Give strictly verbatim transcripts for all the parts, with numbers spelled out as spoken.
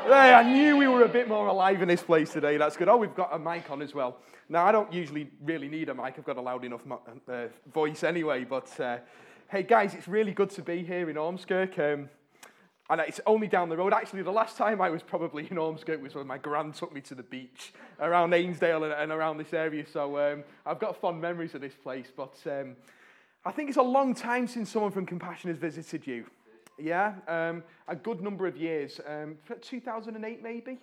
Hey, I knew we were a bit more alive in this place today. That's good. Oh, we've got a mic on as well. Now, I don't usually really need a mic. I've got a loud enough uh, voice anyway. But, uh, hey, guys, it's really good to be here in Ormskirk. Um, and it's only down the road. Actually, the last time I was probably in Ormskirk was when my gran took me to the beach around Ainsdale and, and around this area. So um, I've got fond memories of this place. But um, I think it's a long time since someone from Compassion has visited you. Yeah, um, a good number of years. Um, two thousand eight, maybe?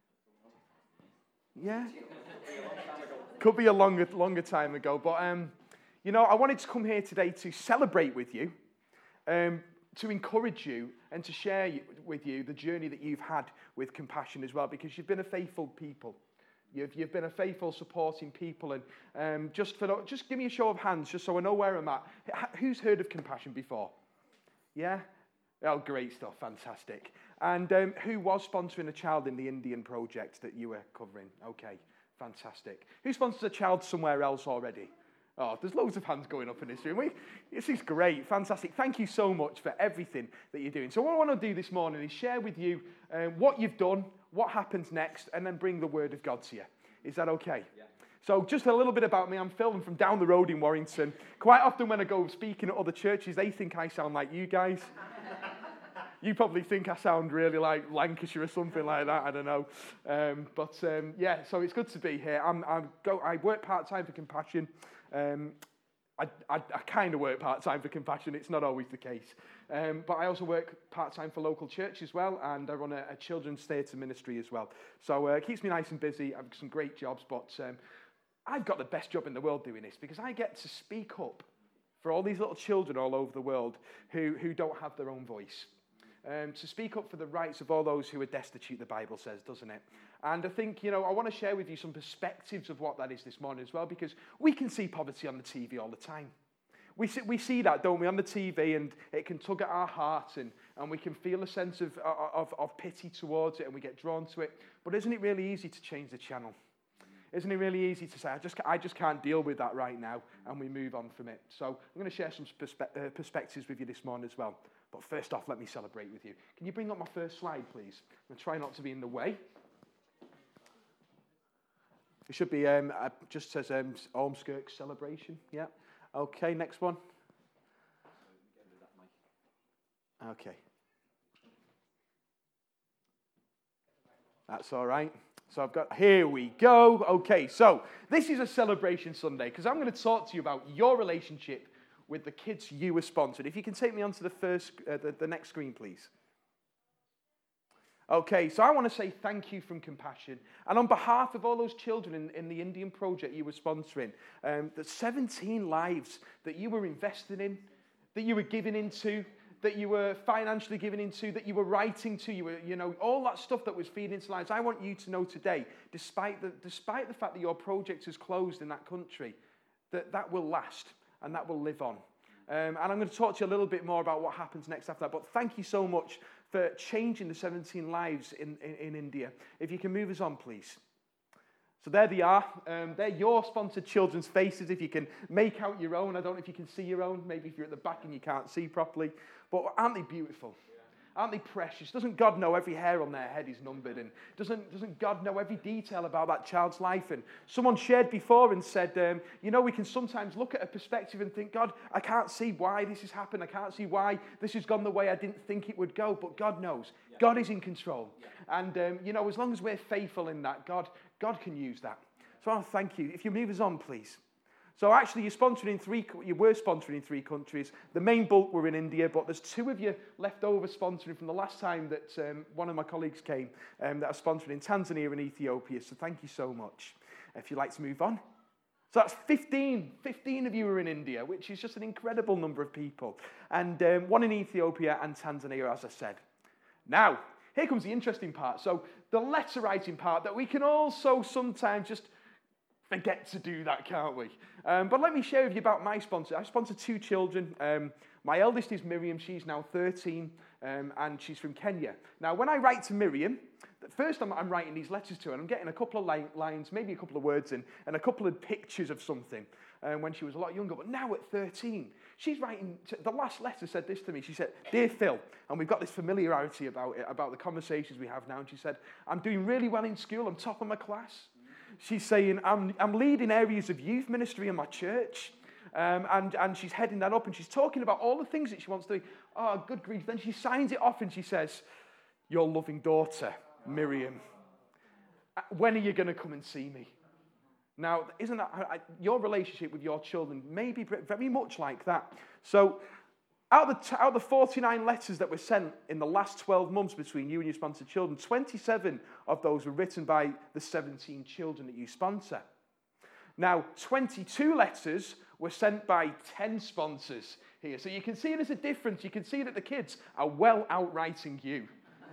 Yeah? Could be a longer longer time ago. But, um, you know, I wanted to come here today to celebrate with you, um, to encourage you, and to share you, with you the journey that you've had with Compassion as well, because you've been a faithful people. You've, you've been a faithful, supporting people. And um, just, for, just give me a show of hands, just so I know where I'm at. Who's heard of Compassion before? Yeah? Oh, great stuff. Fantastic. And um, who was sponsoring a child in the Indian project that you were covering? Okay, fantastic. Who sponsors a child somewhere else already? Oh, there's loads of hands going up in this room. We, this is great. Fantastic. Thank you so much for everything that you're doing. So what I want to do this morning is share with you um, what you've done, what happens next, and then bring the Word of God to you. Is that okay? Yeah. So just a little bit about me. I'm Phil. I'm from down the road in Warrington. Quite often when I go speaking at other churches, they think I sound like you guys. You probably think I sound really like Lancashire or something like that. I don't know. Um, but um, yeah, so it's good to be here. I'm, I'm go, I work part-time for Compassion. Um, I, I, I kind of work part-time for Compassion. It's not always the case. Um, but I also work part-time for local church as well, and I run a, a children's theatre ministry as well. So uh, it keeps me nice and busy. I've got some great jobs, but um, I've got the best job in the world doing this because I get to speak up for all these little children all over the world who, who don't have their own voice. Um, to speak up for the rights of all those who are destitute, the Bible says, doesn't it? And I think, you know, I want to share with you some perspectives of what that is this morning as well, because we can see poverty on the T V all the time. We see, we see that, don't we, on the T V, and it can tug at our heart, and, and we can feel a sense of, of, of pity towards it, and we get drawn to it. But isn't it really easy to change the channel? Isn't it really easy to say, I just, I just can't deal with that right now, and we move on from it? So I'm going to share some perspe- uh, perspectives with you this morning as well. But first off, let me celebrate with you. Can you bring up my first slide, please? I'm going to try not to be in the way. It should be, um, uh, just says um, Ormskirk celebration. Yeah. Okay, next one. Okay. That's all right. So I've got, here we go. Okay, so this is a celebration Sunday because I'm going to talk to you about your relationship with the kids you were sponsored. If you can take me onto the first, uh, the, the next screen, please. Okay, so I want to say thank you from Compassion. And on behalf of all those children in, in the Indian project you were sponsoring, um, the seventeen lives that you were investing in, that you were giving into, that you were financially giving into, that you were writing to, you were, you know, all that stuff that was feeding into lives. I want you to know today, despite the, despite the fact that your project is closed in that country, that that will last. And that will live on. Um, and I'm going to talk to you a little bit more about what happens next after that. But thank you so much for changing the seventeen lives in, in, in India. If you can move us on, please. So there they are. Um, they're your sponsored children's faces. If you can make out your own. I don't know if you can see your own. Maybe if you're at the back and you can't see properly. But aren't they beautiful? Aren't they precious? Doesn't God know every hair on their head is numbered? And doesn't, doesn't God know every detail about that child's life? And someone shared before and said, um, you know, we can sometimes look at a perspective and think, God, I can't see why this has happened. I can't see why this has gone the way I didn't think it would go. But God knows. Yeah. God is in control. Yeah. And, um, you know, as long as we're faithful in that, God, God can use that. So I want to thank you. If you move us on, please. So actually, you're sponsoring in three. You were sponsoring in three countries. The main bulk were in India, but there's two of you left over sponsoring from the last time that um, one of my colleagues came um, that are sponsoring in Tanzania and Ethiopia. So thank you so much. If you'd like to move on. So that's fifteen. fifteen of you are in India, which is just an incredible number of people. And um, one in Ethiopia and Tanzania, as I said. Now, here comes the interesting part. So the letter writing part that we can also sometimes just forget to do that, can't we? Um, but let me share with you about my sponsor. I sponsor two children. Um, my eldest is Miriam. She's now thirteen, um, and she's from Kenya. Now, when I write to Miriam, first I'm, I'm writing these letters to her, and I'm getting a couple of li- lines, maybe a couple of words in, and a couple of pictures of something um, when she was a lot younger. But now at thirteen, she's writing, to, the last letter said this to me. She said, "Dear Phil," and we've got this familiarity about it, about the conversations we have now, and she said, "I'm doing really well in school. I'm top of my class." She's saying, I'm, I'm leading areas of youth ministry in my church. Um, and, and she's heading that up, and she's talking about all the things that she wants to do. Oh, good grief. Then she signs it off, and she says, "Your loving daughter, Miriam. When are you going to come and see me?" Now, isn't that I, your relationship with your children may be very much like that? So, out of, the, out of the forty-nine letters that were sent in the last twelve months between you and your sponsored children, twenty-seven of those were written by the seventeen children that you sponsor. Now, twenty-two letters were sent by ten sponsors here. So you can see there's a difference. You can see that the kids are well outwriting you.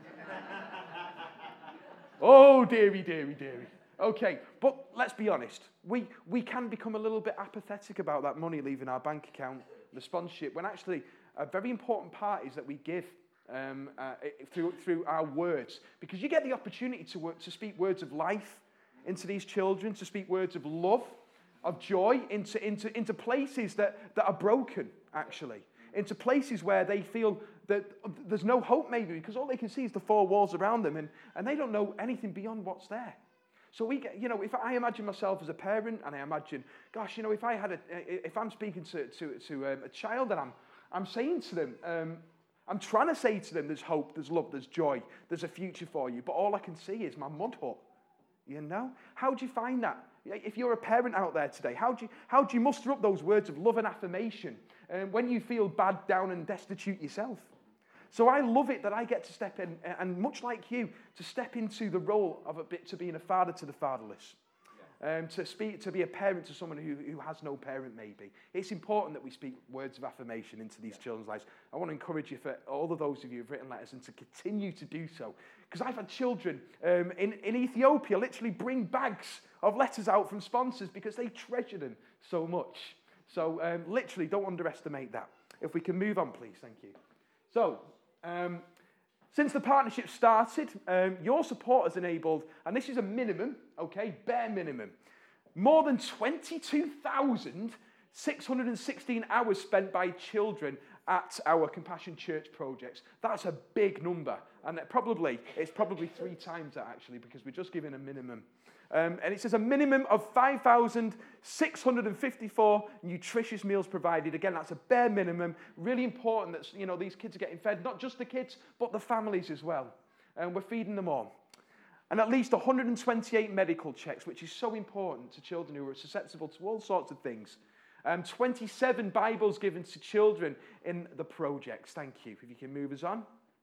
Oh, dearie, dearie, dearie. Okay, but let's be honest. We, we can become a little bit apathetic about that money leaving our bank account, the sponsorship, when actually a very important part is that we give um, uh, through, through our words. Because you get the opportunity to, work, to speak words of life into these children, to speak words of love, of joy, into, into, into places that, that are broken, actually. Into places where they feel that there's no hope, maybe, because all they can see is the four walls around them, and, and they don't know anything beyond what's there. So we get, you know, if I imagine myself as a parent, and I imagine, gosh, you know, if I had a, if I'm speaking to to, to um, a child, and I'm I'm saying to them, um, I'm trying to say to them, there's hope, there's love, there's joy, there's a future for you, but all I can see is my mud hut. You know, how do you find that? If you're a parent out there today, how do you how do you muster up those words of love and affirmation um, when you feel bad, down, and destitute yourself? So I love it that I get to step in, and much like you, to step into the role of a bit to being a father to the fatherless, um, to speak, to be a parent to someone who, who has no parent. Maybe it's important that we speak words of affirmation into these children's lives. I want to encourage you, for all of those of you who've written letters, and to continue to do so, because I've had children um, in in Ethiopia literally bring bags of letters out from sponsors because they treasure them so much. So um, literally, don't underestimate that. If we can move on, please, thank you. So. Um, since the partnership started, um, your support has enabled, and this is a minimum, okay, bare minimum, more than twenty-two thousand six hundred sixteen hours spent by children at our Compassion Church projects. That's a big number, and it probably it's probably three times that, actually, because we're just giving a minimum. Um, and it says a minimum of five thousand six hundred fifty-four nutritious meals provided. Again, that's a bare minimum. Really important that, you know, these kids are getting fed, not just the kids, but the families as well. And we're feeding them all. And at least one hundred twenty-eight medical checks, which is so important to children who are susceptible to all sorts of things. Um, twenty-seven Bibles given to children in the projects. Thank you. If you can move us on.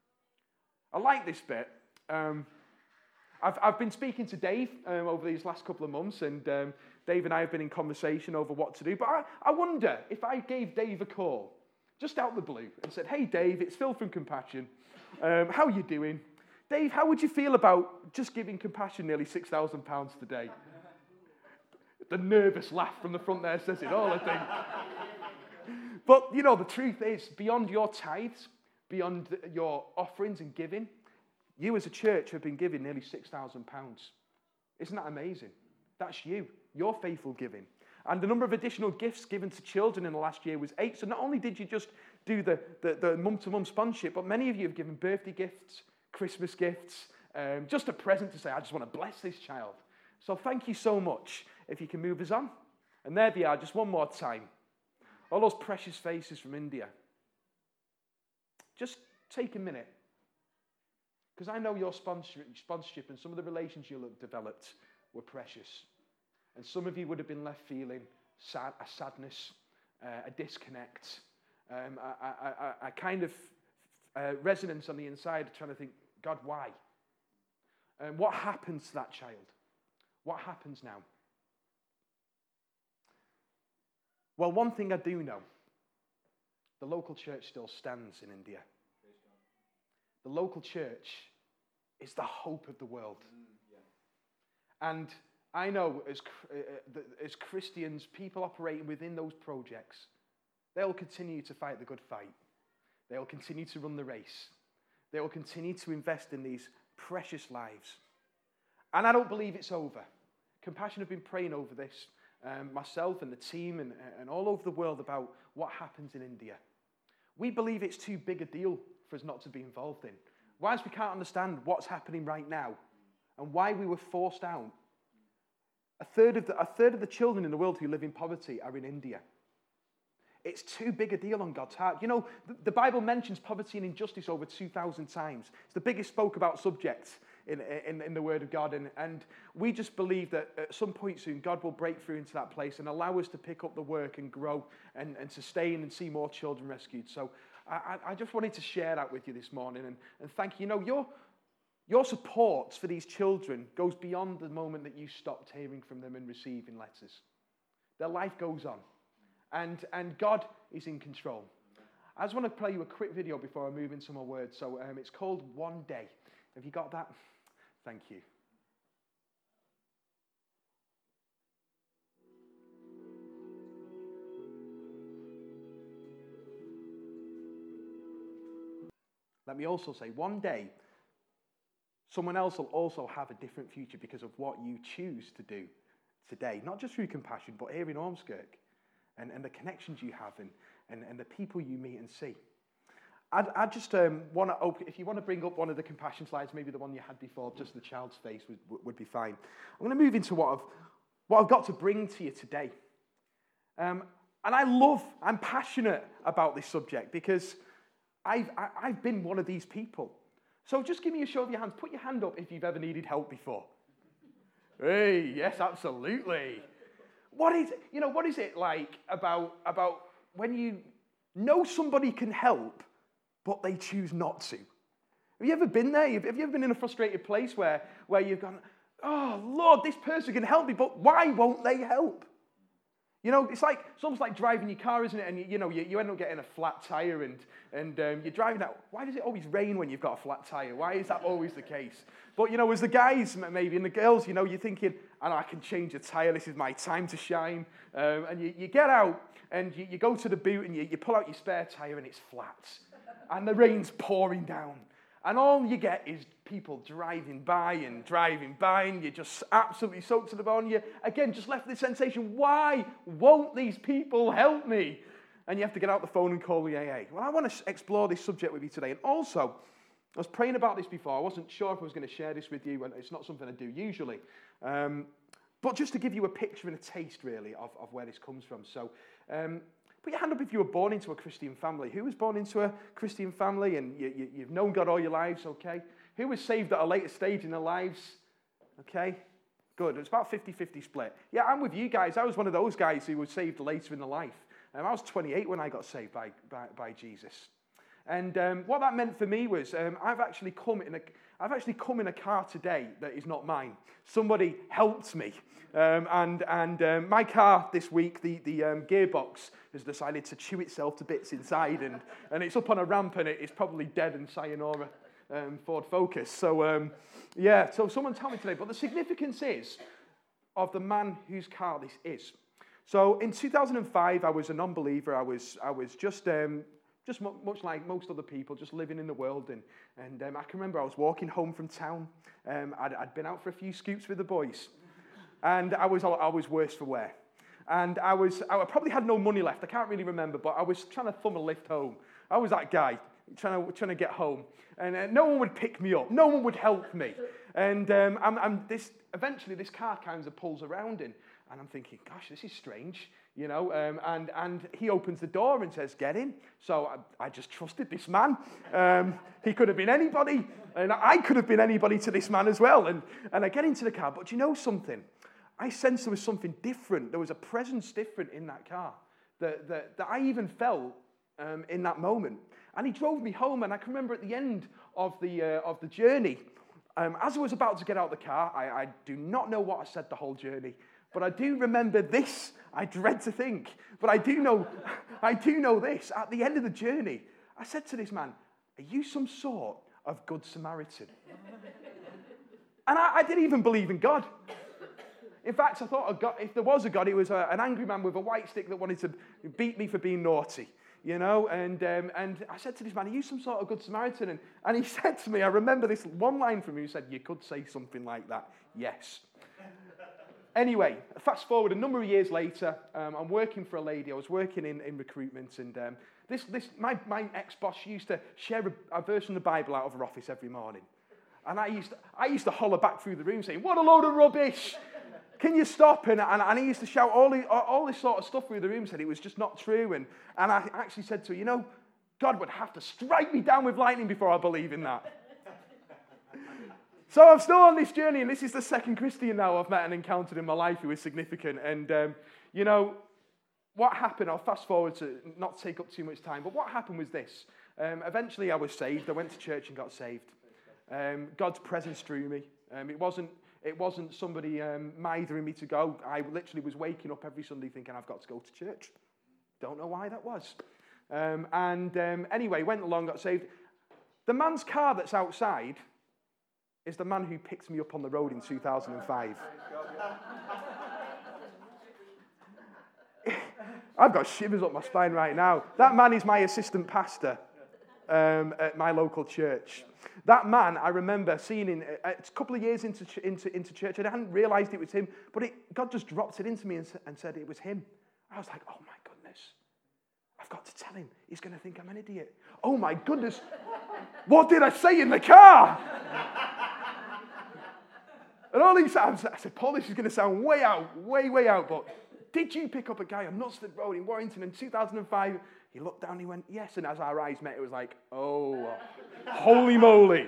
I like this bit. Um, I've, I've been speaking to Dave um, over these last couple of months, and um, Dave and I have been in conversation over what to do. But I, I wonder if I gave Dave a call, just out the blue, and said, "Hey, Dave, it's Phil from Compassion. Um, how are you doing? Dave, how would you feel about just giving Compassion nearly six thousand pounds today?" The nervous laugh from the front there says it all, I think. But, you know, the truth is, beyond your tithes, beyond your offerings and giving, you as a church have been giving nearly six thousand pounds. Isn't that amazing? That's you, your faithful giving. And the number of additional gifts given to children in the last year was eight. So not only did you just do the, the, the mum-to-mum sponsorship, but many of you have given birthday gifts, Christmas gifts, um, just a present to say, I just want to bless this child. So thank you so much. If you can move us on. And there they are, just one more time. All those precious faces from India. Just take a minute. Because I know your sponsorship and some of the relations you'll have developed were precious. And some of you would have been left feeling sad, a sadness, uh, a disconnect, um, a, a, a, a kind of uh, resonance on the inside, trying to think, God, why? And what happens to that child? What happens now? Well, one thing I do know, the local church still stands in India. The local church is the hope of the world. Mm, yeah. And I know as, uh, as Christians, people operating within those projects, they'll continue to fight the good fight. They'll continue to run the race. They will continue to invest in these precious lives. And I don't believe it's over. Compassion have been praying over this, um, myself and the team and, and all over the world about what happens in India. We believe it's too big a deal for us not to be involved in. Whilst we can't understand what's happening right now and why we were forced out, a third of the, a third of the children in the world who live in poverty are in India. It's too big a deal on God's heart. You know, the, the Bible mentions poverty and injustice over two thousand times. It's the biggest spoke about subject in, in, in the Word of God. And, and we just believe that at some point soon, God will break through into that place and allow us to pick up the work and grow and, and sustain and see more children rescued. So I, I just wanted to share that with you this morning. And, and thank you. You know, your, your support for these children goes beyond the moment that you stopped hearing from them and receiving letters. Their life goes on. And, and God is in control. I just want to play you a quick video before I move into my words. So um, it's called One Day. Have you got that? Thank you. Let me also say, one day, someone else will also have a different future because of what you choose to do today. Not just through compassion, but here in Ormskirk. And, and the connections you have and, and, and the people you meet and see. I'd, I'd just um, want to open, if you want to bring up one of the compassion slides, maybe the one you had before, just the child's face would, would be fine. I'm going to move into what I've, what I've got to bring to you today. Um, and I love, I'm passionate about this subject because I've, I, I've been one of these people. So just give me a show of your hands. Put your hand up if you've ever needed help before. Hey, yes, absolutely. What is, you know, what is it like about, about when you know somebody can help, but they choose not to? Have you ever been there? Have you ever been in a frustrated place where, where you've gone, oh, Lord, this person can help me, but why won't they help? You know, it's like, it's almost like driving your car, isn't it? And, you, you know, you, you end up getting a flat tire and, and um, you're driving out. Why does it always rain when you've got a flat tire? Why is that always the case? But, you know, as the guys maybe and the girls, you know, you're thinking, I know I can change a tire. This is my time to shine. Um, and you, you get out and you, you go to the boot and you, you pull out your spare tire and it's flat. And the rain's pouring down. And all you get is people driving by and driving by, and you're just absolutely soaked to the bone. You, again, just left with the sensation, why won't these people help me? And you have to get out the phone and call the A A. Well, I want to explore this subject with you today. And also, I was praying about this before. I wasn't sure if I was going to share this with you, and it's not something I do usually. Um, but just to give you a picture and a taste, really, of, of where this comes from. So, um, put your hand up if you were born into a Christian family. Who was born into a Christian family and you, you, you've known God all your lives, okay? Who was saved at a later stage in their lives? Okay, good. It's about fifty-fifty split. Yeah, I'm with you guys. I was one of those guys who was saved later in their life. Um, I was twenty-eight when I got saved by, by, by Jesus. And um, what that meant for me was um, I've actually come in a I've actually come in a car today that is not mine. Somebody helped me, um, and and um, my car this week, the the um, gearbox has decided to chew itself to bits inside, and and it's up on a ramp, and it, it's probably dead and sayonara, um, Ford Focus. So um, yeah, so someone told me today. But the significance is of the man whose car this is. So in two thousand five, I was a non-believer. I was I was just. Um, Just much like most other people, just living in the world. And, and um, I can remember I was walking home from town. Um, I'd, I'd been out for a few scoops with the boys. And I was I was worse for wear. And I was I probably had no money left. I can't really remember, but I was trying to thumb a lift home. I was that guy trying to, trying to get home. And uh, no one would pick me up. No one would help me. And um, I'm, I'm this eventually this car kind of pulls around in. And I'm thinking, gosh, this is strange. You know, um, and, and he opens the door and says, get in. So I, I just trusted this man. Um, he could have been anybody, and I could have been anybody to this man as well. And, and I get into the car, but you know something? I sensed there was something different. There was a presence different in that car that, that, that I even felt um, in that moment. And he drove me home, and I can remember at the end of the, uh, of the journey, um, as I was about to get out of the car, I, I do not know what I said the whole journey, but I do remember this. I dread to think, but I do know, I do know this. At the end of the journey, I said to this man, "Are you some sort of good Samaritan?" And I, I didn't even believe in God. In fact, I thought a God, if there was a God, it was a, an angry man with a white stick that wanted to beat me for being naughty. you know, and um, and I said to this man, are you some sort of good Samaritan? And, and he said to me, I remember this one line from him, he said, you could say something like that. Yes. Anyway, fast forward a number of years later, um, I'm working for a lady. I was working in, in recruitment, and um, this this my, my ex-boss, she used to share a, a verse from the Bible out of her office every morning. And I used to, I used to holler back through the room saying, what a load of rubbish! Can you stop? And, and, and he used to shout all, the, all this sort of stuff through the room, said it was just not true. And, and I actually said to her, you know, God would have to strike me down with lightning before I believe in that. So I'm still on this journey, and this is the second Christian now I've met and encountered in my life who is significant. And, um, you know, what happened, I'll fast forward to not take up too much time, but what happened was this. Um, eventually I was saved. I went to church and got saved. Um, God's presence drew me. Um, it wasn't it wasn't somebody um, mithering me to go. I literally was waking up every Sunday thinking I've got to go to church. Don't know why that was. Um, and um, anyway, went along, got saved. The man's car that's outside is the man who picked me up on the road in two thousand five. I've got shivers up my spine right now. That man is my assistant pastor um, at my local church. That man, I remember seeing in a couple of years into into, into church, and I hadn't realized it was him, but it, God just dropped it into me and, and said it was him. I was like, oh my goodness, I've got to tell him. He's going to think I'm an idiot. Oh my goodness, what did I say in the car? And all he said, I said, Paul, this is going to sound way out, way, way out, but did you pick up a guy on Knutsford Road in Warrington in two thousand five? He looked down, he went, yes. And as our eyes met, it was like, oh, holy moly.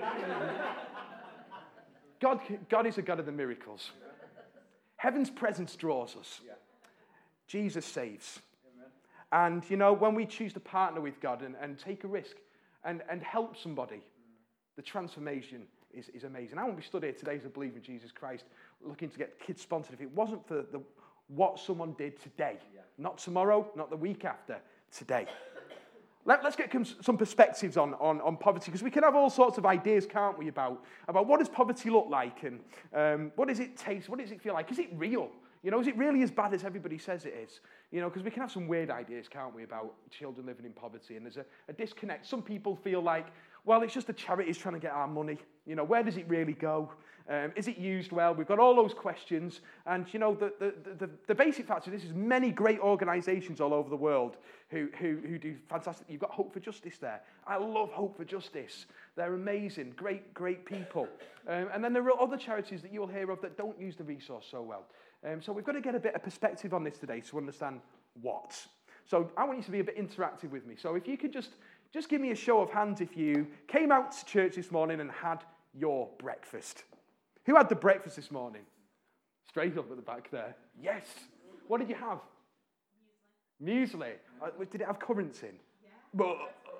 God, God is a God of the miracles. Heaven's presence draws us. Jesus saves. And, you know, when we choose to partner with God and, and take a risk and, and help somebody, the transformation is, is amazing. I won't be stood here today as a believer in Jesus Christ looking to get kids sponsored if it wasn't for the, what someone did today. Yeah. Not tomorrow, not the week after, today. Let, let's get some perspectives on, on, on poverty, because we can have all sorts of ideas, can't we, about, about what does poverty look like and um, what does it taste, what does it feel like? Is it real? You know, is it really as bad as everybody says it is? You know, because we can have some weird ideas, can't we, about children living in poverty, and there's a, a disconnect. Some people feel like, well, it's just the charities trying to get our money. You know, where does it really go? Um, is it used well? We've got all those questions. And, you know, the, the, the, the basic fact of this is many great organisations all over the world who, who, who do fantastic. You've got Hope for Justice there. I love Hope for Justice. They're amazing, great, great people. Um, and then there are other charities that you'll hear of that don't use the resource so well. Um, so we've got to get a bit of perspective on this today to understand what. So I want you to be a bit interactive with me. So if you could just, just give me a show of hands if you came out to church this morning and had your breakfast. Who had the breakfast this morning? Straight up at the back there. Yes. What did you have? Muesli. Muesli. Uh, did it have currants in? Yeah.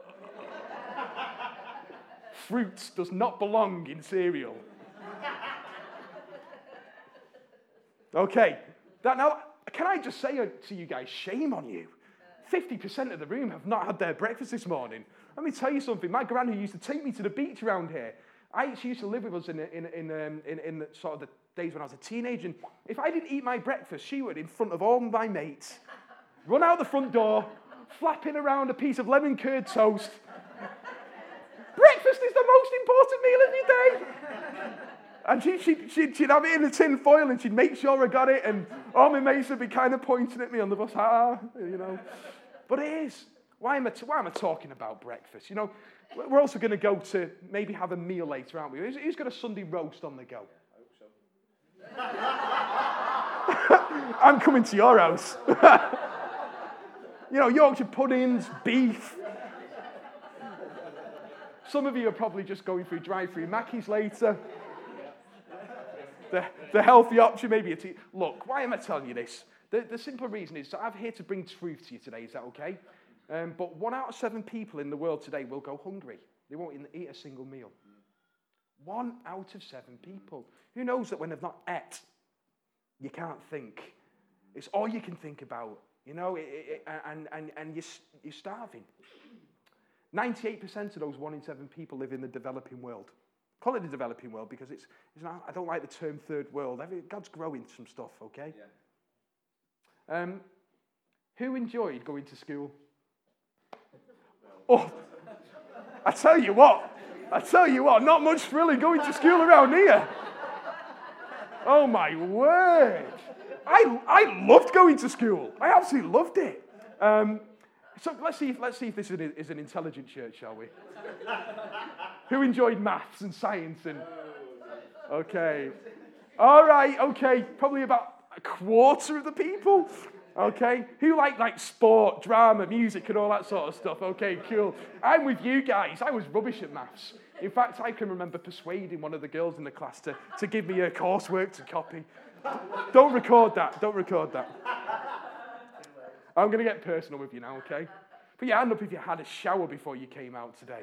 Fruit does not belong in cereal. Okay. That, now, can I just say to you guys, shame on you. fifty percent of the room have not had their breakfast this morning. Let me tell you something. My gran, who used to take me to the beach around here, I, she used to live with us in in in um, in, in the, sort of the days when I was a teenager. And if I didn't eat my breakfast, she would, in front of all my mates, run out the front door, flapping around a piece of lemon curd toast. Breakfast is the most important meal of your day. And she, she, she'd, she'd have it in a tin foil, and she'd make sure I got it. And all my mates would be kind of pointing at me on the bus, ah, you know. But it is. Why am I, t- why am I talking about breakfast? You know, we're also going to go to maybe have a meal later, aren't we? Who's, who's got a Sunday roast on the go? I hope so. I'm coming to your house. You know, Yorkshire puddings, beef. Some of you are probably just going through drive-through Mackies later. The, the healthy option, maybe a tea. Look, why am I telling you this? The, the simple reason is that I'm here to bring truth to you today. Is that okay? Um, but one out of seven people in the world today will go hungry. They won't eat a single meal. One out of seven people. Who knows that when they've not ate, you can't think. It's all you can think about, you know, it, it, and, and, and you're, you're starving. ninety-eight percent of those one in seven people live in the developing world. Call it the developing world because it's, it's not, I don't like the term third world. Every, God's growing some stuff, okay? Yeah. Um, who enjoyed going to school? Oh, I tell you what, I tell you what, not much thrilling going to school around here. Oh my word. I, I loved going to school. I absolutely loved it. Um, so let's see if, let's see if this is an, is an intelligent church, shall we? Who enjoyed maths and science? And okay. All right, okay. Probably about a quarter of the people. Okay. Who like like sport, drama, music, and all that sort of stuff? Okay, cool. I'm with you guys. I was rubbish at maths. In fact, I can remember persuading one of the girls in the class to, to give me her coursework to copy. Don't record that. Don't record that. I'm going to get personal with you now, okay? Put your hand up if you had a shower before you came out today.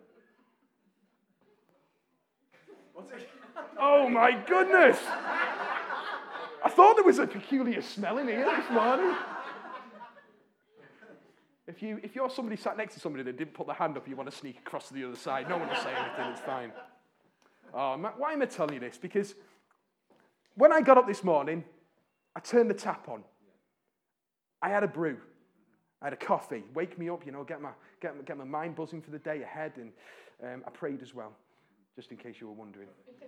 Oh, my goodness. I thought there was a peculiar smell in here this morning. If, you, if you're somebody sat next to somebody that didn't put their hand up, you want to sneak across to the other side. No one will say anything. It's fine. Oh, why am I telling you this? Because when I got up this morning, I turned the tap on. I had a brew. I had a coffee. Wake me up, you know, get my, get my, get my mind buzzing for the day ahead. And um, I prayed as well, just in case you were wondering.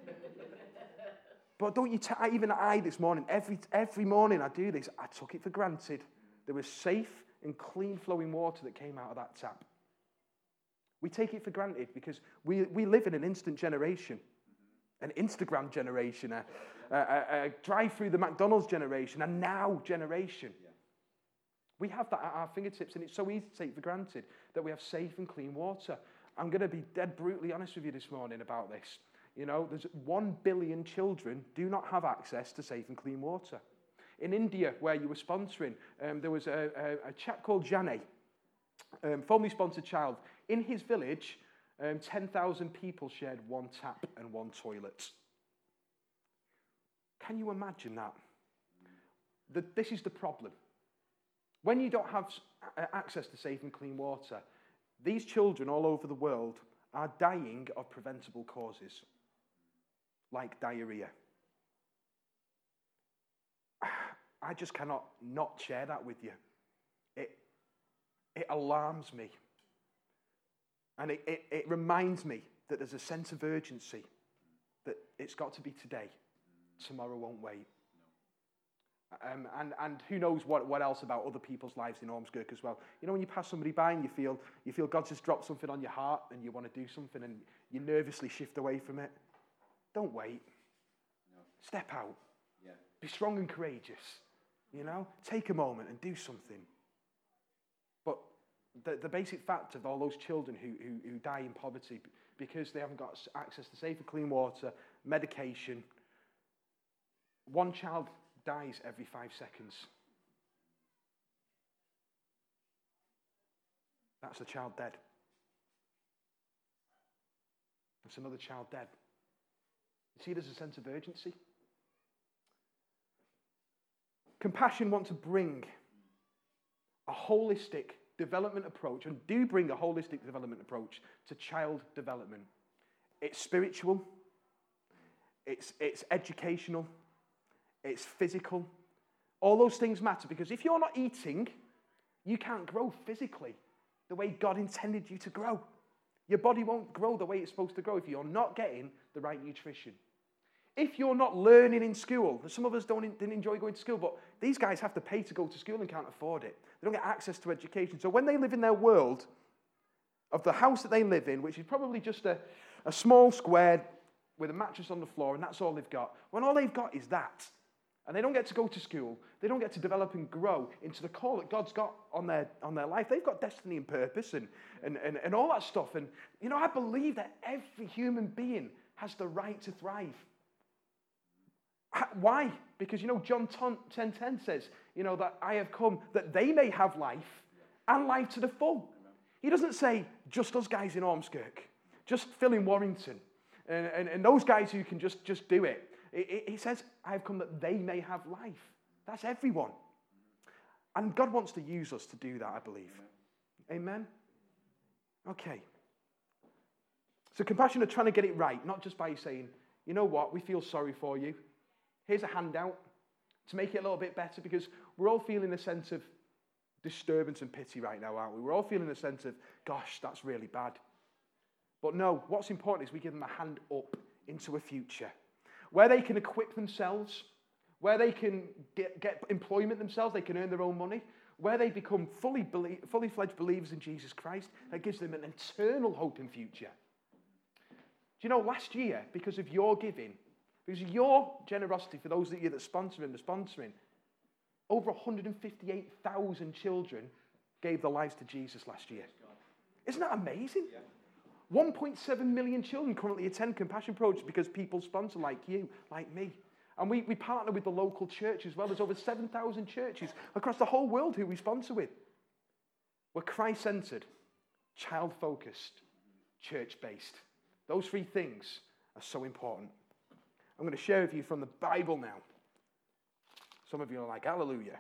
But don't you, t- even I this morning, every, every morning I do this, I took it for granted. There was safe and clean flowing water that came out of that tap. We take it for granted because we, we live in an instant generation, an Instagram generation, a, a, a, a drive through the McDonald's generation, a now generation. Yeah. We have that at our fingertips, and it's so easy to take for granted that we have safe and clean water. I'm going to be dead brutally honest with you this morning about this. You know, there's one billion children do not have access to safe and clean water. In India, where you were sponsoring, um, there was a, a, a chap called Jane, um, formerly sponsored child. In his village, um, ten thousand people shared one tap and one toilet. Can you imagine that? The, this is the problem. When you don't have access to safe and clean water, these children all over the world are dying of preventable causes, like diarrhea. I just cannot not share that with you. It, it alarms me. And it, it, it reminds me that there's a sense of urgency, that it's got to be today. Tomorrow won't wait. Um, and, and who knows what, what else about other people's lives in Ormskirk as well. You know, when you pass somebody by and you feel, you feel God just dropped something on your heart and you want to do something and you nervously shift away from it. Don't wait. No. Step out. Yeah. Be strong and courageous. You know, take a moment and do something. But the, the basic fact of all those children who, who, who die in poverty because they haven't got access to safe and clean water, medication, one child dies every five seconds. That's a child dead. That's another child dead. You see, there's a sense of urgency. Compassion wants to bring a holistic development approach, and do bring a holistic development approach to child development. It's spiritual, it's, it's educational, it's physical. All those things matter because if you're not eating, you can't grow physically the way God intended you to grow. Your body won't grow the way it's supposed to grow if you're not getting the right nutrition. If you're not learning in school, some of us don't didn't enjoy going to school, but these guys have to pay to go to school and can't afford it. They don't get access to education. So when they live in their world of the house that they live in, which is probably just a, a small square with a mattress on the floor, and that's all they've got, when all they've got is that, and they don't get to go to school, they don't get to develop and grow into the call that God's got on their on their life. They've got destiny and purpose and, and, and, and all that stuff. And, you know, I believe that every human being has the right to thrive. Why? Because, you know, John ten ten says, you know, that I have come that they may have life and life to the full. He doesn't say just us guys in Ormskirk, just Phil in Warrington, and, and, and those guys who can just, just do it. He says, I have come that they may have life. That's everyone. And God wants to use us to do that, I believe. Amen? Okay. So compassion are trying to get it right, not just by saying, you know what, we feel sorry for you. Here's a handout to make it a little bit better because we're all feeling a sense of disturbance and pity right now, aren't we? We're all feeling a sense of, gosh, that's really bad. But no, what's important is we give them a hand up into a future where they can equip themselves, where they can get, get employment themselves, they can earn their own money, where they become fully, belie- fully fledged believers in Jesus Christ. That gives them an eternal hope and future. Do you know, last year, because of your giving, because of your generosity for those of you that are sponsoring, the sponsoring, over one hundred fifty-eight thousand children gave their lives to Jesus last year. Isn't that amazing? Yeah. one point seven million children currently attend Compassion Projects because people sponsor like you, like me. And we, we partner with the local church as well. There's over seven thousand churches across the whole world who we sponsor with. We're Christ-centered, child-focused, church-based. Those three things are so important. I'm going to share with you from the Bible now. Some of you are like, hallelujah.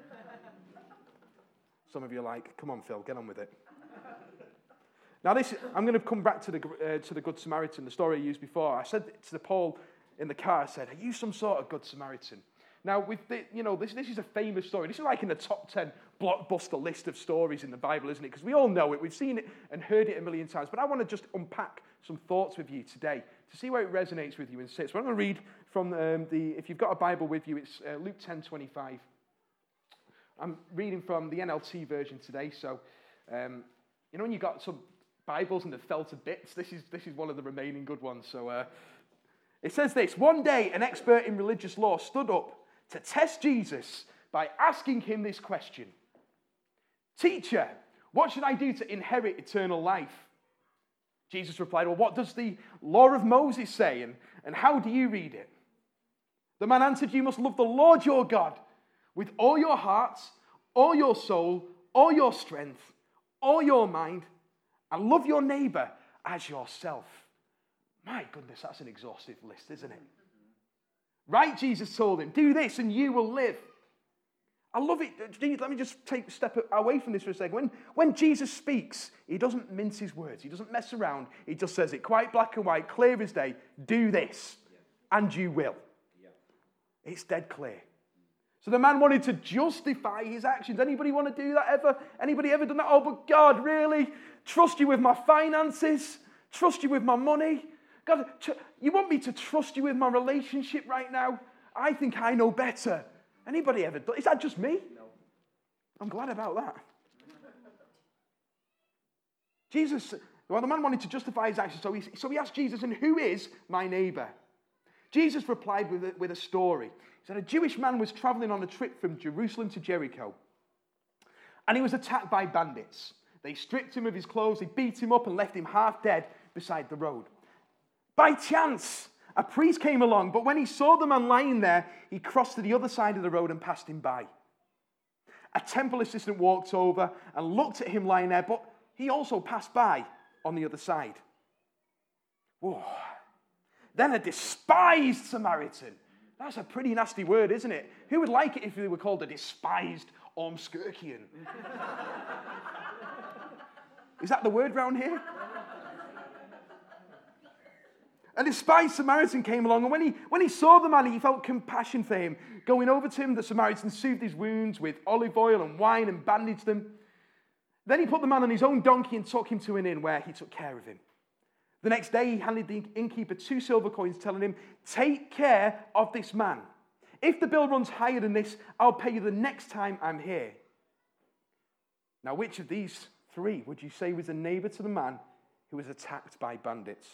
Some of you are like, come on, Phil, get on with it. Now, this I'm going to come back to the uh, to the Good Samaritan, the story I used before. I said to Paul in the car, I said, are you some sort of Good Samaritan? Now, with the, you know, this, this is a famous story. This is like in the top ten blockbuster list of stories in the Bible, isn't it? Because we all know it. We've seen it and heard it a million times. But I want to just unpack some thoughts with you today to see where it resonates with you and sits. So I'm going to read from um, the, if you've got a Bible with you, it's uh, Luke ten twenty-five. I'm reading from the N L T version today. So, um, you know, when you've got some Bibles and they've fell to bits, this is, this is one of the remaining good ones. So uh, it says this: one day an expert in religious law stood up to test Jesus by asking him this question. Teacher, what should I do to inherit eternal life? Jesus replied, well, what does the law of Moses say, and, and how do you read it? The man answered, you must love the Lord your God with all your heart, all your soul, all your strength, all your mind, and love your neighbor as yourself. My goodness, that's an exhaustive list, isn't it? Right, Jesus told him, do this and you will live. I love it. Let me just take a step away from this for a second. When, when Jesus speaks, he doesn't mince his words. He doesn't mess around. He just says it quite black and white, clear as day. Do this, and you will. It's dead clear. So the man wanted to justify his actions. Anybody want to do that ever? Anybody ever done that? Oh, but God, really? Trust you with my finances? Trust you with my money? God, you want me to trust you with my relationship right now? I think I know better. Anybody ever done? Is that just me? No. I'm glad about that. Jesus, well, the man wanted to justify his actions, so he, so he asked Jesus, and who is my neighbor? Jesus replied with a, with a story. He said, a Jewish man was traveling on a trip from Jerusalem to Jericho, and he was attacked by bandits. They stripped him of his clothes, they beat him up and left him half dead beside the road. By chance, a priest came along, but when he saw the man lying there, he crossed to the other side of the road and passed him by. A temple assistant walked over and looked at him lying there, but he also passed by on the other side. Whoa. Then a despised Samaritan. That's a pretty nasty word, isn't it? Who would like it if they were called a despised Ormskirkian? Is that the word round here? A despised Samaritan came along, and when he, when he saw the man, he felt compassion for him. Going over to him, the Samaritan soothed his wounds with olive oil and wine and bandaged them. Then he put the man on his own donkey and took him to an inn where he took care of him. The next day, he handed the innkeeper two silver coins, telling him, take care of this man. If the bill runs higher than this, I'll pay you the next time I'm here. Now, which of these three would you say was a neighbor to the man who was attacked by bandits?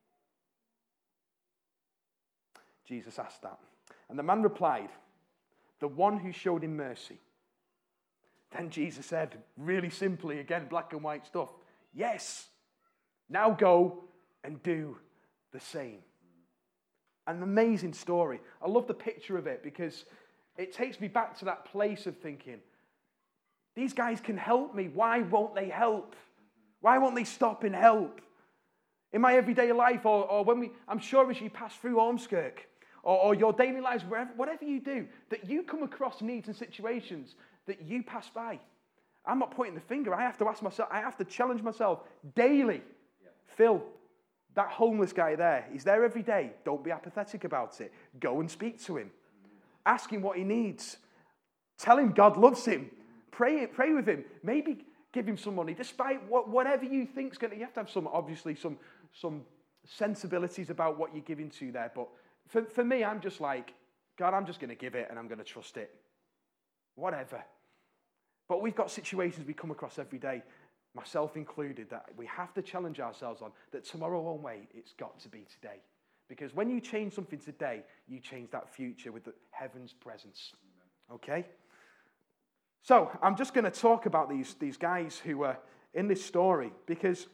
Jesus asked that. And the man replied, the one who showed him mercy. Then Jesus said, really simply, again, black and white stuff, yes, now go and do the same. An amazing story. I love the picture of it because it takes me back to that place of thinking, these guys can help me. Why won't they help? Why won't they stop and help? In my everyday life, or, or when we, I'm sure as you pass through Ormskirk, or, or your daily lives, wherever, whatever you do, that you come across needs and situations that you pass by. I'm not pointing the finger. I have to ask myself, I have to challenge myself daily. Yeah. Phil, that homeless guy there, he's there every day. Don't be apathetic about it. Go and speak to him. Ask him what he needs. Tell him God loves him. Pray, pray with him. Maybe give him some money, despite what, whatever you think's going to. You have to have some, obviously, some some sensibilities about what you're giving to there. But for, for me, I'm just like, God, I'm just going to give it and I'm going to trust it. Whatever. But we've got situations we come across every day, myself included, that we have to challenge ourselves on, that tomorrow won't wait, it's got to be today. Because when you change something today, you change that future with the heaven's presence. Okay? So, I'm just going to talk about these, these guys who are in this story, because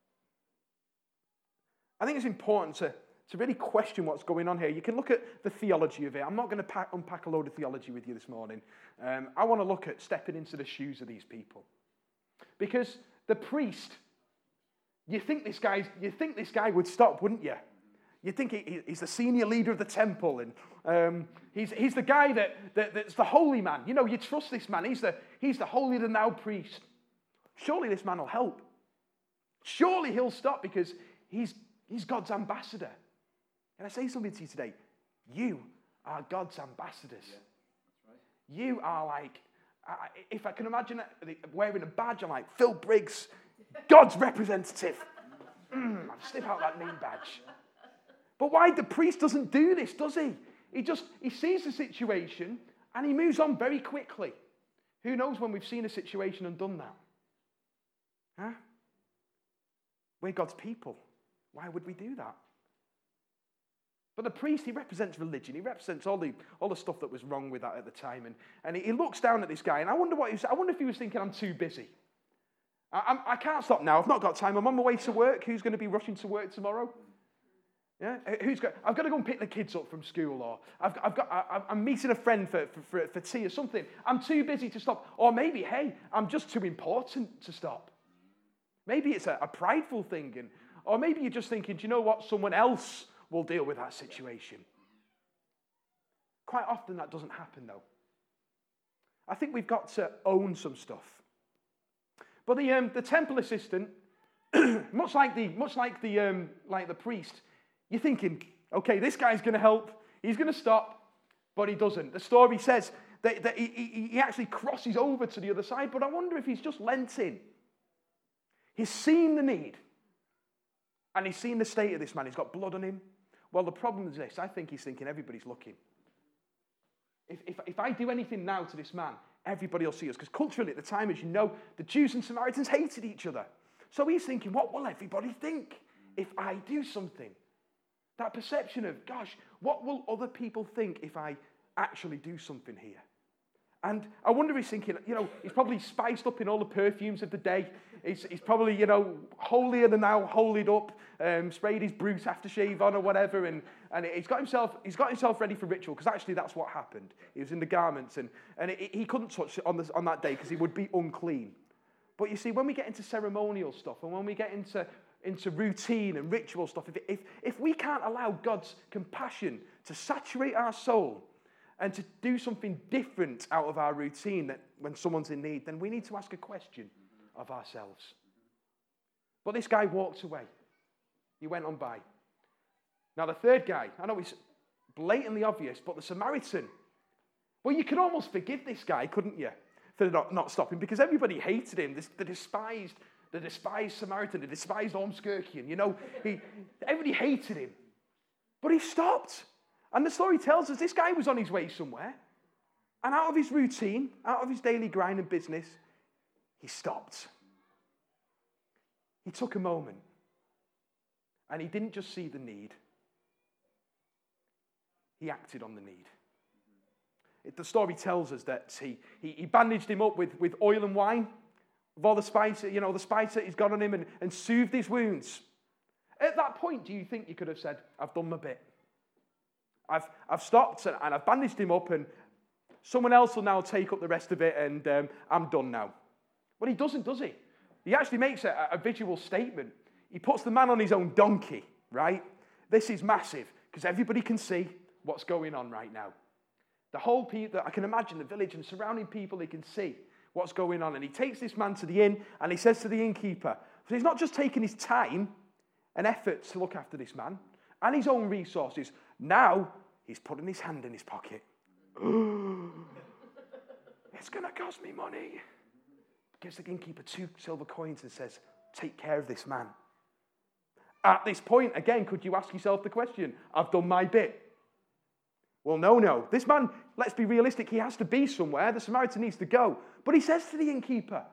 I think it's important to, to really question what's going on here. You can look at the theology of it. I'm not going to pack, unpack a load of theology with you this morning. Um, I want to look at stepping into the shoes of these people. Because the priest, you think this guy's, you think this guy would stop, wouldn't you? You'd think he, he's the senior leader of the temple, and um, he's, he's the guy that, that, that's the holy man. You know, you trust this man. He's the, he's the holier-than-thou priest. Surely this man will help. Surely he'll stop because he's, he's God's ambassador. Can I say something to you today? You are God's ambassadors. Yeah, that's right. You are like, if I can imagine wearing a badge, I'm like, Phil Briggs, God's representative. Mm, I'll slip out that name badge. But why? The priest doesn't do this, does he? He just, he sees the situation and he moves on very quickly. Who knows when we've seen a situation and done that? Huh? We're God's people. Why would we do that? But the priest, he represents religion. He represents all the all the stuff that was wrong with that at the time. And, and he looks down at this guy, and I wonder what he was, I wonder if he was thinking, I'm too busy. I, I'm, I can't stop now. I've not got time. I'm on my way to work. Who's going to be rushing to work tomorrow? Yeah, who's got? I've got to go and pick the kids up from school, or I've, I've got. I, I'm meeting a friend for, for for tea or something. I'm too busy to stop. Or maybe, hey, I'm just too important to stop. Maybe it's a, a prideful thing, and or maybe you're just thinking, do you know what? Someone else will deal with that situation. Quite often that doesn't happen, though. I think we've got to own some stuff. But the um, the temple assistant, much like the much like the um, like the priest. You're thinking, okay, this guy's going to help. He's going to stop, but he doesn't. The story says that, that he, he, he actually crosses over to the other side, but I wonder if he's just lent in. He's seen the need, and he's seen the state of this man. He's got blood on him. Well, the problem is this. I think he's thinking everybody's looking. If, if, if I do anything now to this man, everybody will see us. Because culturally at the time, as you know, the Jews and Samaritans hated each other. So he's thinking, what will everybody think if I do something? That perception of, gosh, what will other people think if I actually do something here? And I wonder if he's thinking, you know, he's probably spiced up in all the perfumes of the day. He's, he's probably, you know, holier than thou, holied up, um, sprayed his Bruce aftershave on or whatever, and, and he's got himself he's got himself ready for ritual, because actually that's what happened. He was in the garments, and, and it, he couldn't touch it on, this, on that day because he would be unclean. But you see, when we get into ceremonial stuff, and when we get into into routine and ritual stuff, if, if, if we can't allow God's compassion to saturate our soul and to do something different out of our routine that when someone's in need, then we need to ask a question of ourselves. But this guy walked away. He went on by. Now the third guy, I know it's blatantly obvious, but the Samaritan, well, you could almost forgive this guy, couldn't you, for not, not stopping, because everybody hated him. This, the despised The despised Samaritan, the despised Ormskirkian, you know, he, everybody hated him. But he stopped. And the story tells us this guy was on his way somewhere. And out of his routine, out of his daily grind and business, he stopped. He took a moment. And he didn't just see the need. He acted on the need. It, the story tells us that he, he, he bandaged him up with, with oil and wine. Of all the spice, you know, the spice that he's got on him, and, and soothed his wounds. At that point, do you think you could have said, I've done my bit? I've I've stopped and, and I've bandaged him up, and someone else will now take up the rest of it, and um, I'm done now. Well, he doesn't, does he? He actually makes a, a visual statement. He puts the man on his own donkey, right? This is massive, because everybody can see what's going on right now. The whole people, I can imagine the village and surrounding people, they can see what's going on. And he takes this man to the inn, and he says to the innkeeper, so he's not just taking his time and effort to look after this man and his own resources. Now he's putting his hand in his pocket. it's going to cost me money. Gives the innkeeper two silver coins and says, take care of this man. At this point, again, could you ask yourself the question, I've done my bit. Well, no, no. This man, let's be realistic, he has to be somewhere. The Samaritan needs to go. But he says to the innkeeper,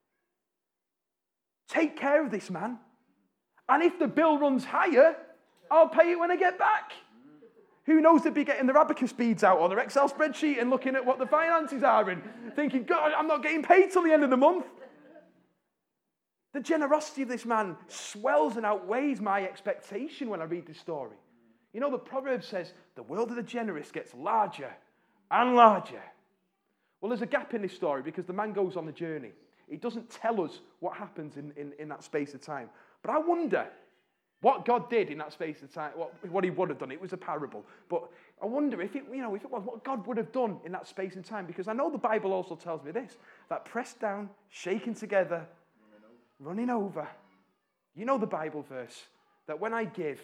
take care of this man. And if the bill runs higher, I'll pay it when I get back. Who knows, they'd be getting their abacus beads out or their Excel spreadsheet and looking at what the finances are and thinking, God, I'm not getting paid till the end of the month. The generosity of this man swells and outweighs my expectation when I read this story. You know, the proverb says, the world of the generous gets larger and larger. Well, there's a gap in this story because the man goes on the journey. It doesn't tell us what happens in, in, in that space of time. But I wonder what God did in that space of time, what, what he would have done. It was a parable. But I wonder if it, you know, if it was what God would have done in that space and time. Because I know the Bible also tells me this, that pressed down, shaken together, running over. You know the Bible verse, that when I give,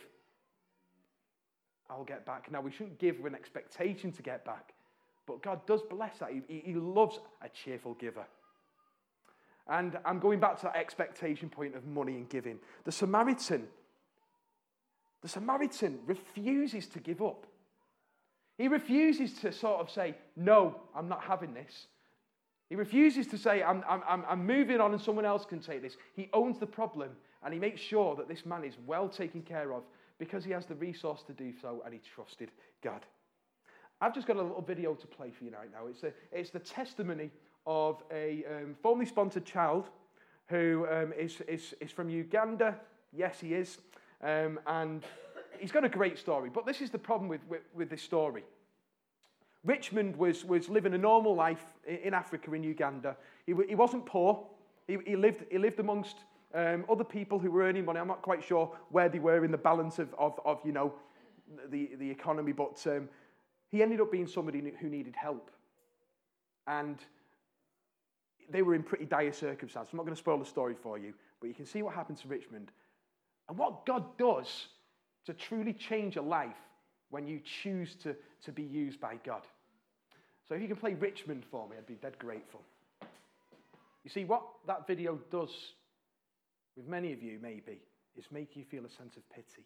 I'll get back. Now, we shouldn't give with an expectation to get back. But God does bless that. He, he loves a cheerful giver. And I'm going back to that expectation point of money and giving. The Samaritan, the Samaritan refuses to give up. He refuses to sort of say, no, I'm not having this. He refuses to say, I'm, I'm, I'm moving on and someone else can take this. He owns the problem and he makes sure that this man is well taken care of because he has the resource to do so and he trusted God. I've just got a little video to play for you right now. It's, a, it's the testimony of a um, formerly sponsored child who um, is, is, is from Uganda. Yes, he is. Um, and he's got a great story. But this is the problem with, with, with this story. Richmond was, was living a normal life in Africa, in Uganda. He, he wasn't poor. He, he, lived, he lived amongst um, other people who were earning money. I'm not quite sure where they were in the balance of, of, of you know, the, the economy. But um, he ended up being somebody who needed help. And they were in pretty dire circumstances. I'm not going to spoil the story for you, but you can see what happened to Richmond. And what God does to truly change a life when you choose to, to be used by God. So if you can play Richmond for me, I'd be dead grateful. You see, what that video does with many of you, maybe, is make you feel a sense of pity.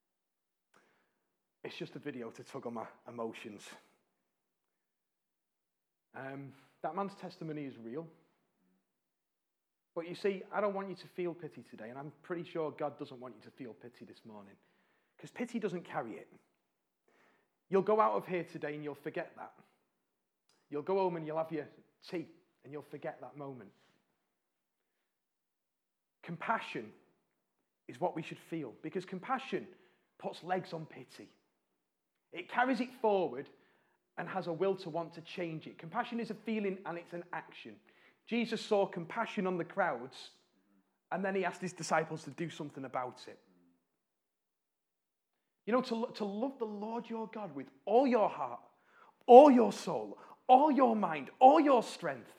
It's just a video to tug on my emotions. Um, that man's testimony is real. But you see, I don't want you to feel pity today, and I'm pretty sure God doesn't want you to feel pity this morning, because pity doesn't carry it. You'll go out of here today and you'll forget that. You'll go home and you'll have your tea and you'll forget that moment. Compassion is what we should feel, because compassion puts legs on pity. It carries it forward and has a will to want to change it. Compassion is a feeling and it's an action. Jesus saw compassion on the crowds and then he asked his disciples to do something about it. You know, to, to love the Lord your God with all your heart, all your soul, all your mind, all your strength.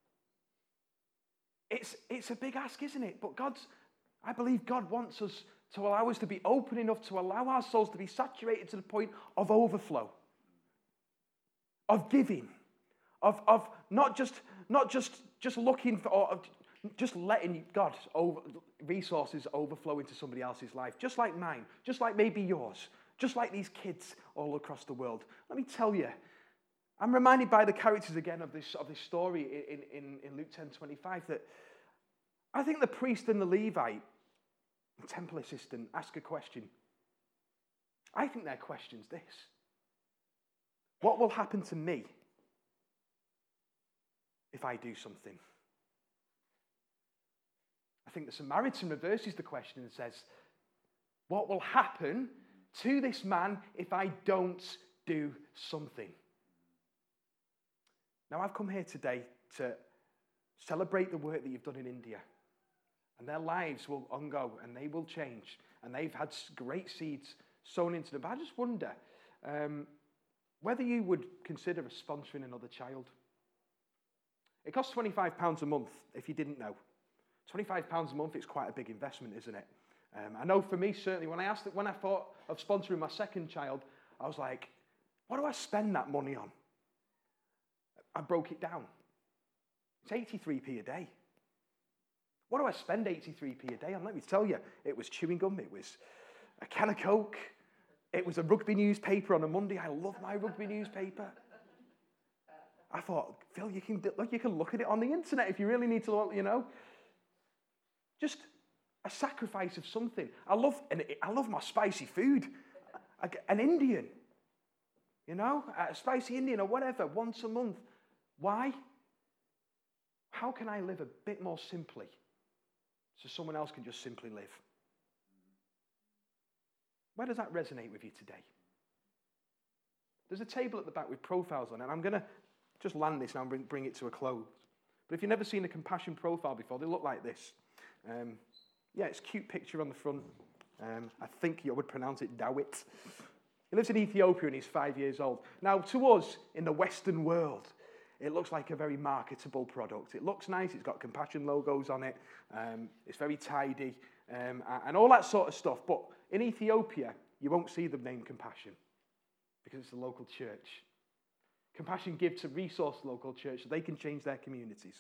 It's, it's a big ask, isn't it? But God's, I believe God wants us to allow us to be open enough to allow our souls to be saturated to the point of overflow, of giving, of, of not just not just, just looking for, or of just letting God's over, resources overflow into somebody else's life, just like mine, just like maybe yours, just like these kids all across the world. Let me tell you, I'm reminded by the characters again of this of this story in, in, in Luke ten twenty-five that I think the priest and the Levite, the temple assistant, ask a question. I think their question's this: what will happen to me if I do something? I think the Samaritan reverses the question and says, what will happen to this man if I don't do something? Now, I've come here today to celebrate the work that you've done in India. And their lives will ongo and they will change. And they've had great seeds sown into them. But I just wonder um, whether you would consider sponsoring another child. It costs twenty-five pounds a month, if you didn't know. twenty-five pounds a month is quite a big investment, isn't it? Um, I know for me, certainly, when I asked, when I thought of sponsoring my second child, I was like, what do I spend that money on? I broke it down. It's eighty-three p a day. What do I spend eighty-three p a day on? Let me tell you, it was chewing gum, it was a can of Coke, it was a rugby newspaper on a Monday. I love my rugby newspaper. I thought, Phil, you can, you can look at it on the internet if you really need to look, you know. Just a sacrifice of something. I love, and I love my spicy food. An Indian, you know, a spicy Indian or whatever, once a month. Why? How can I live a bit more simply so someone else can just simply live? Where does that resonate with you today? There's a table at the back with profiles on it, and I'm going to just land this now and bring, bring it to a close. But if you've never seen a compassion profile before, they look like this. Um, yeah, it's a cute picture on the front. Um, I think you would pronounce it Dawit. He lives in Ethiopia and he's five years old. Now, to us, in the Western world, it looks like a very marketable product. It looks nice. It's got compassion logos on it. Um, it's very tidy um, and all that sort of stuff. But in Ethiopia, you won't see the name Compassion because it's a local church. Compassion gives a resource local church so they can change their communities.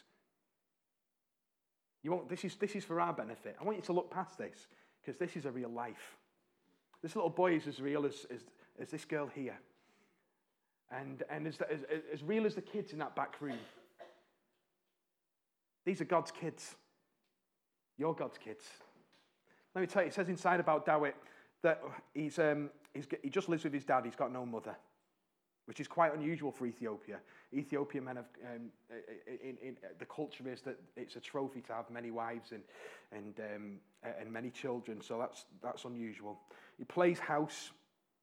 You won't, this is, this is for our benefit. I want you to look past this because this is a real life. This little boy is as real as, as, as this girl here. And, and as, as, as real as the kids in that back room. These are God's kids. You're God's kids. Let me tell you, it says inside about Dawit that he's, um, he's, he just lives with his dad. He's got no mother, which is quite unusual for Ethiopia. Ethiopian men have, um, in, in, the culture is that it's a trophy to have many wives and, and, um, and many children, so that's, that's unusual. He plays house.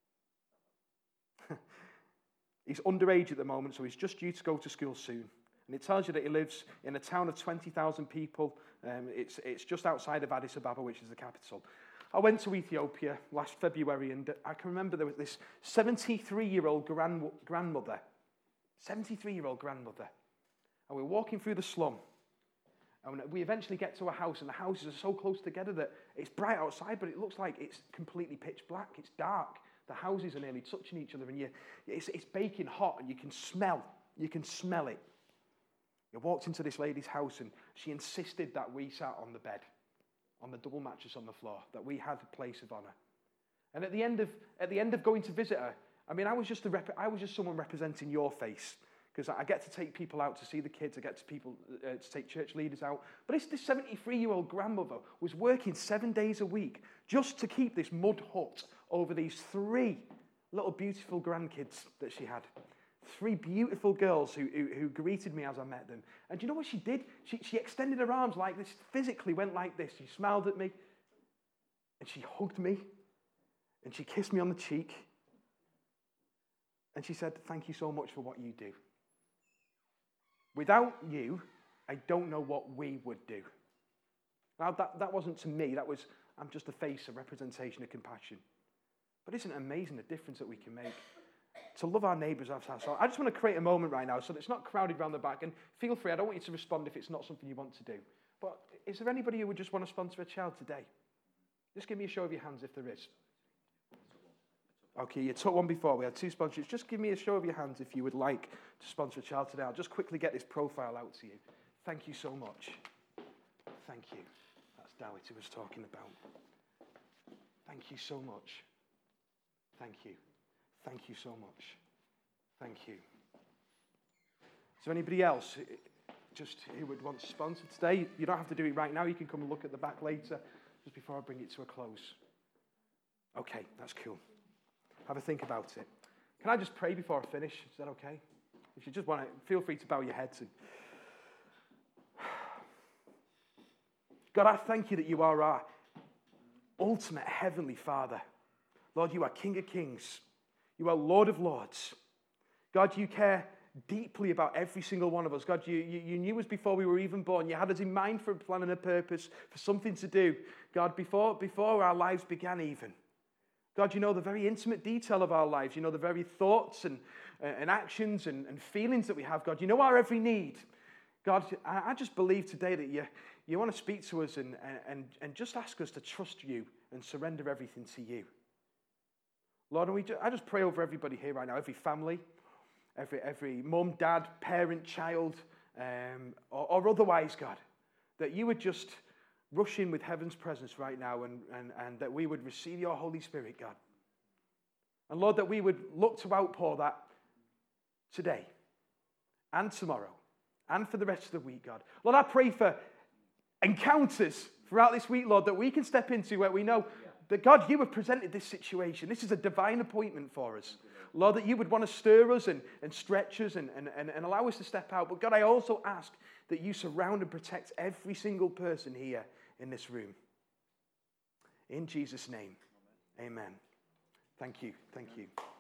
He's underage at the moment, so he's just due to go to school soon. And it tells you that he lives in a town of twenty thousand people. Um, it's, it's just outside of Addis Ababa, which is the capital. I went to Ethiopia last February, and I can remember there was this seventy-three-year-old grand, grandmother, seventy-three-year-old grandmother, and we're walking through the slum, and we eventually get to a house, and the houses are so close together that it's bright outside, but it looks like it's completely pitch black. It's dark. The houses are nearly touching each other, and you, it's, it's baking hot, and you can smell, you can smell it. I walked into this lady's house, and she insisted that we sat on the bed, on the double mattress on the floor, that we had a place of honor. And at the end of at the end of going to visit her, I mean, I was just a rep- I was just someone representing your face, because I get to take people out to see the kids, I get to people uh, to take church leaders out. But it's this seventy-three-year-old grandmother was working seven days a week just to keep this mud hut over these three little beautiful grandkids that she had. Three beautiful girls who, who, who greeted me as I met them. And do you know what she did? She, she extended her arms like this, physically went like this. She smiled at me, and she hugged me, and she kissed me on the cheek, and she said, "Thank you so much for what you do. Without you, I don't know what we would do." Now, that, that wasn't to me. That was, I'm just a face, a representation of compassion. But isn't it amazing the difference that we can make? To love our neighbours as ourselves. I just want to create a moment right now so that it's not crowded around the back. And feel free, I don't want you to respond if it's not something you want to do. But is there anybody who would just want to sponsor a child today? Just give me a show of your hands if there is. Okay, you took one before. We had two sponsors. Just give me a show of your hands if you would like to sponsor a child today. I'll just quickly get this profile out to you. Thank you so much. Thank you. That's Dawit who was talking about. Thank you so much. Thank you. Thank you so much. Thank you. Is there anybody else just who would want to sponsor today? You don't have to do it right now. You can come and look at the back later, just before I bring it to a close. Okay, that's cool. Have a think about it. Can I just pray before I finish? Is that okay? If you just want to, feel free to bow your heads. And... God, I thank you that you are our ultimate heavenly Father. Lord, you are King of Kings. You are Lord of Lords. God, you care deeply about every single one of us. God, you, you, you knew us before we were even born. You had us in mind for a plan and a purpose, for something to do. God, before, before our lives began even. God, you know the very intimate detail of our lives. You know the very thoughts and, uh, and actions and, and feelings that we have. God, you know our every need. God, I, I just believe today that you, you want to speak to us and, and, and just ask us to trust you and surrender everything to you. Lord, and we just, I just pray over everybody here right now, every family, every every mum, dad, parent, child, um, or, or otherwise, God, that you would just rush in with heaven's presence right now, and, and, and that we would receive your Holy Spirit, God. And Lord, that we would look to outpour that today and tomorrow and for the rest of the week, God. Lord, I pray for encounters throughout this week, Lord, that we can step into where we know that, God, you have presented this situation. This is a divine appointment for us. Lord, that you would want to stir us and, and stretch us and, and, and, and allow us to step out. But God, I also ask that you surround and protect every single person here in this room. In Jesus' name, amen. Thank you. Thank you.